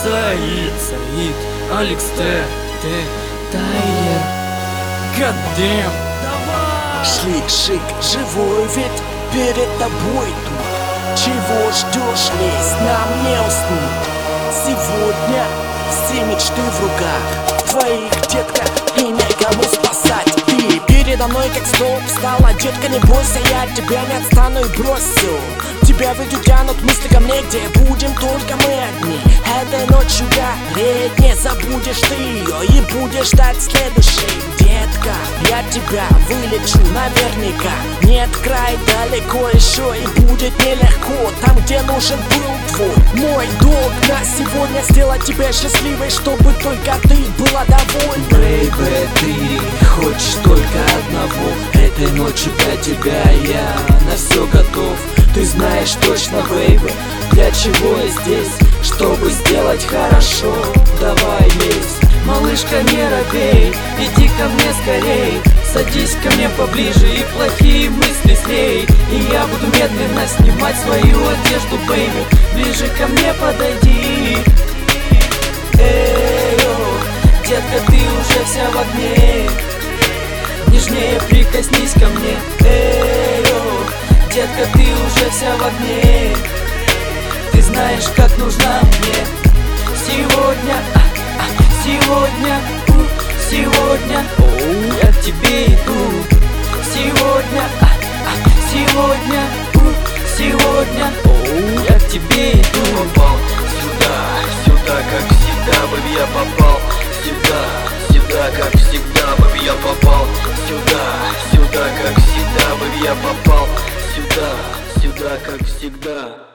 Саид, Алекс Т, Тайлер. God damn. Шлик-шик, живой вид перед тобой тут. Чего ждешь, лезь, нам не уснуть. Сегодня все мечты в руках твоих, детка, и некому спасать. Ты передо мной как столб встала, детка, не бойся, я от тебя не отстану и бросил. Тебя в эти тянут мысли ко мне, где будем только мы одни. Этой ночью гореть не забудешь ты ее и будешь ждать следующей. Детка, я тебя вылечу наверняка. Нет, край далеко еще и будет нелегко. Там, где нужен был твой. Мой долг на сегодня сделать тебя счастливой, чтобы только ты была довольна. Бэйбэ, ты хочешь только одного. Этой ночью для тебя я на все готов. Ты знаешь точно, бэйбэ, для чего я здесь, чтобы сделать хорошо. Давай лезь, малышка, не робей, иди ко мне скорей. Садись ко мне поближе и плохие мысли слей. И я буду медленно снимать свою одежду, бэйби. Ближе ко мне подойди. Детка, ты уже вся в огне. Нежнее прикоснись ко мне. Детка, ты уже вся в огне. Ты знаешь, как нужна мне. Сегодня, сегодня, сегодня я к тебе иду. Сегодня, сегодня, сегодня я к тебе иду. Попал сюда, как всегда, бэби, я попал сюда, как всегда, бэби, я попал сюда, как всегда, бэби, я попал сюда, как всегда.